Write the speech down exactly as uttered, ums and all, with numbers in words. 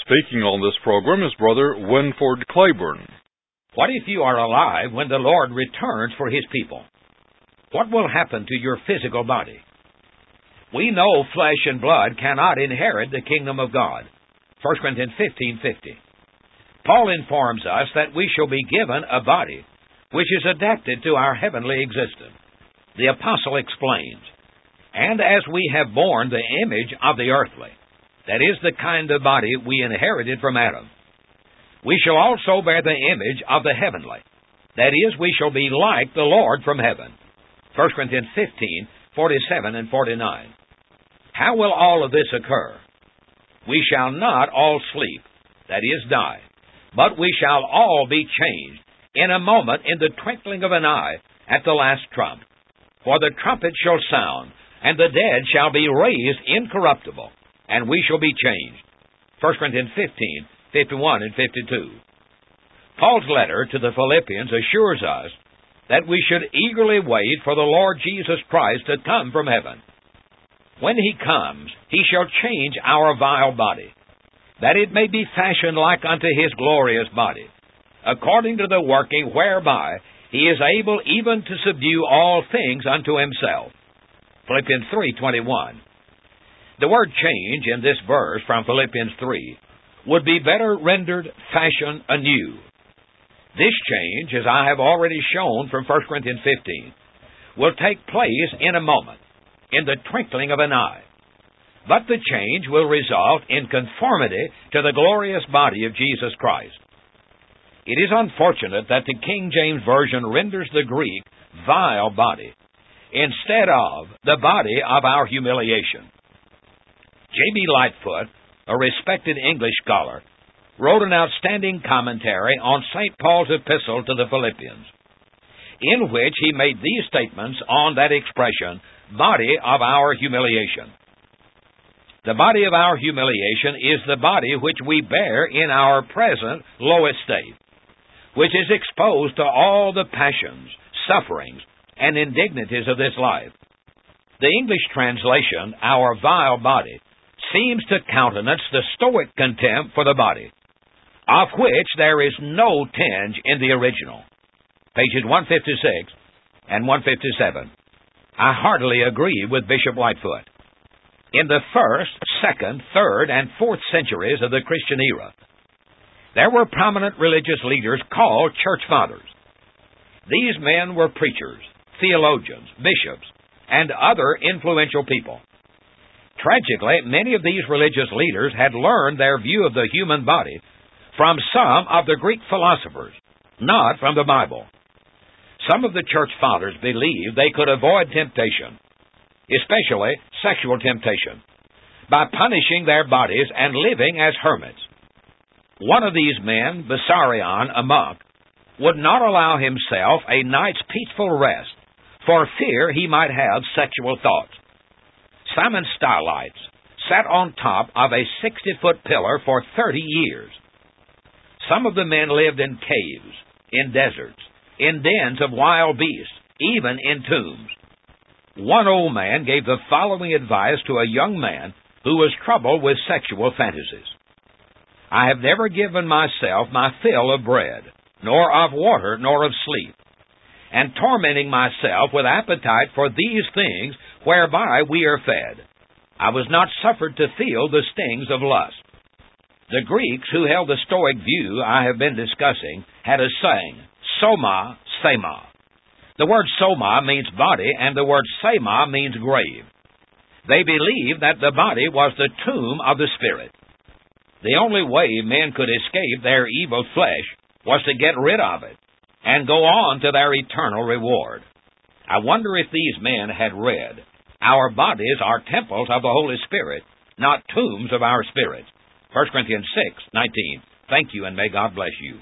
Speaking on this program is Brother Winford Claiborne. What if you are alive when the Lord returns for His people? What will happen to your physical body? We know flesh and blood cannot inherit the kingdom of God. First Corinthians fifteen fifty. Paul informs us that we shall be given a body which is adapted to our heavenly existence. The apostle explains, "And as we have borne the image of the earthly," that is the kind of body we inherited from Adam, "we shall also bear the image of the heavenly," that is, we shall be like the Lord from heaven. First Corinthians fifteen forty-seven and forty-nine. How will all of this occur? We shall not all sleep, that is, die, but we shall all be changed in a moment, in the twinkling of an eye, at the last trump. For the trumpet shall sound, and the dead shall be raised incorruptible, and we shall be changed. First Corinthians fifteen fifty-one and fifty-two. Paul's letter to the Philippians assures us that we should eagerly wait for the Lord Jesus Christ to come from heaven. When He comes, He shall change our vile body, that it may be fashioned like unto His glorious body, according to the working whereby He is able even to subdue all things unto Himself. Philippians three twenty-one. The word change in this verse from Philippians three would be better rendered fashion anew. This change, as I have already shown from First Corinthians fifteen, will take place in a moment, in the twinkling of an eye. But the change will result in conformity to the glorious body of Jesus Christ. It is unfortunate that the King James Version renders the Greek vile body instead of the body of our humiliation. J B Lightfoot, a respected English scholar, wrote an outstanding commentary on Saint Paul's epistle to the Philippians, in which he made these statements on that expression, body of our humiliation. The body of our humiliation is the body which we bear in our present low estate, which is exposed to all the passions, sufferings, and indignities of this life. The English translation, our vile body, seems to countenance the Stoic contempt for the body, of which there is no tinge in the original. Pages one fifty-six and one fifty-seven. I heartily agree with Bishop Lightfoot. In the first, second, third, and fourth centuries of the Christian era, there were prominent religious leaders called church fathers. These men were preachers, theologians, bishops, and other influential people. Tragically, many of these religious leaders had learned their view of the human body from some of the Greek philosophers, not from the Bible. Some of the church fathers believed they could avoid temptation, especially sexual temptation, by punishing their bodies and living as hermits. One of these men, Bessarion, a monk, would not allow himself a night's peaceful rest for fear he might have sexual thoughts. Simon Stylites sat on top of a sixty-foot pillar for thirty years. Some of the men lived in caves, in deserts, in dens of wild beasts, even in tombs. One old man gave the following advice to a young man who was troubled with sexual fantasies. "I have never given myself my fill of bread, nor of water, nor of sleep, and tormenting myself with appetite for these things whereby we are fed, I was not suffered to feel the stings of lust." The Greeks who held the Stoic view I have been discussing had a saying, soma, sema. The word soma means body, and the word sema means grave. They believed that the body was the tomb of the spirit. The only way men could escape their evil flesh was to get rid of it and go on to their eternal reward. I wonder if these men had read, "Our bodies are temples of the Holy Spirit, not tombs of our spirits." First Corinthians six nineteen. Thank you, and may God bless you.